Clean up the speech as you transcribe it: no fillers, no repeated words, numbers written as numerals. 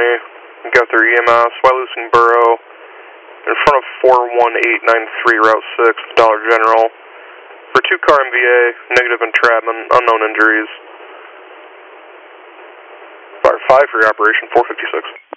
County. Got their EMS, Wyalusing Borough, in front of 41893 Route 6, Dollar General. For 2-car MVA, negative entrapment, unknown injuries. Fire 5 for your operation, 456.